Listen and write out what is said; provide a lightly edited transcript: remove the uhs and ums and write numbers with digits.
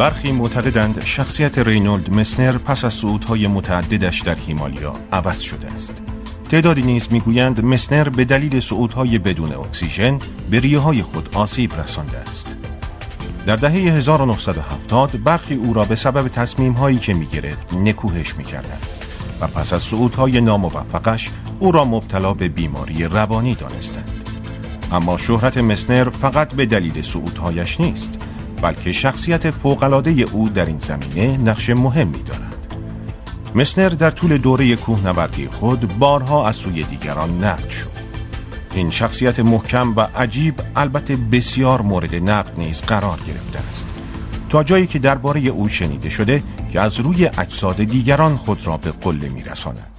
برخی معتقدند شخصیت رینولد مسنر پس از صعودهای متعددش در هیمالیا عوض شده است. تعدادی نیز میگویند مسنر به دلیل صعودهای بدون اکسیژن به ریه‌های خود آسیب رسانده است. در دهه 1970 برخی او را به سبب تصمیم‌هایی که می‌گرفت نکوهش می‌کردند و پس از صعودهای ناموفقش او را مبتلا به بیماری روانی دانستند. اما شهرت مسنر فقط به دلیل صعودهایش نیست، بلکه شخصیت فوق‌العاده او در این زمینه نقش مهمی دارد. مسنر در طول دوره کوهنوردی خود بارها از سوی دیگران نقد شد. این شخصیت محکم و عجیب البته بسیار مورد نقد نیز قرار گرفته است، تا جایی که درباره او شنیده شده که از روی اجساد دیگران خود را به قله می‌رساند.